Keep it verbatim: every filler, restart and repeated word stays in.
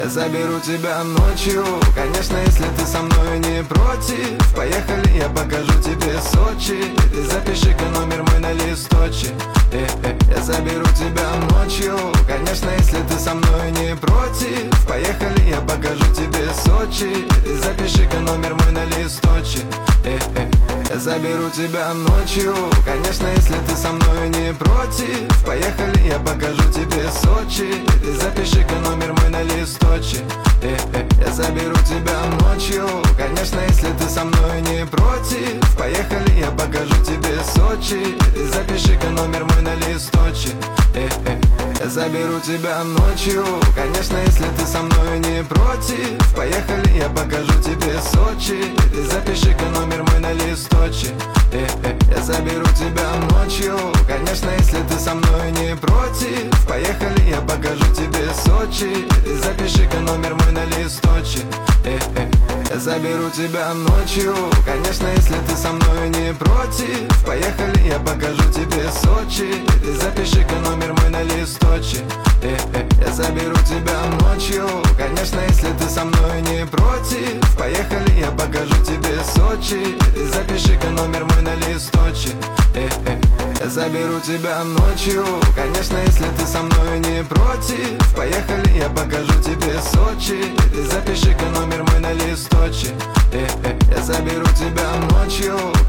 Я заберу тебя ночью, конечно, если ты со мной не против. Поехали, я покажу тебе Сочи. Ты запиши-ка номер мой на листочек. э -э. Я заберу тебя ночью, конечно, если ты со мной не против. Поехали, я покажу тебе Сочи. Ты запиши-ка номер мой на листочек. э -э. Я заберу тебя ночью, конечно, если ты со мной не против. Поехали, я покажу тебе Сочи. Ты запиши-ка номер мой на листочек. э -э. Я заберу тебя ночью, конечно, если ты со мной не против. Поехали, я покажу тебе Сочи. Ты запиши-ка номер мой на листочек. э -э. Я заберу тебя ночью, конечно, если ты со мной не против. Поехали, я покажу тебе Сочи. Ты запиши-ка номер мой на листочек. э -э. Я заберу тебя ночью, конечно, если ты со мной не против. Поехали, я покажу тебе Сочи. Ты запиши-ка номер мой на листочек. э -э. Я заберу тебя ночью, конечно, если ты со мной не против. Поехали, я покажу тебе Сочи. Ты запиши-ка номер мой на листочек. э -э. Я заберу тебя ночью, конечно, если ты со мной не против. Поехали, я покажу тебе Сочи. Ты запиши-ка номер мой на листочек. э -э. Я заберу тебя ночью, конечно, если ты со мной не против. Поехали, я покажу тебе Сочи. Ты запиши-ка номер мой на листочек. э -э. Я заберу тебя ночью,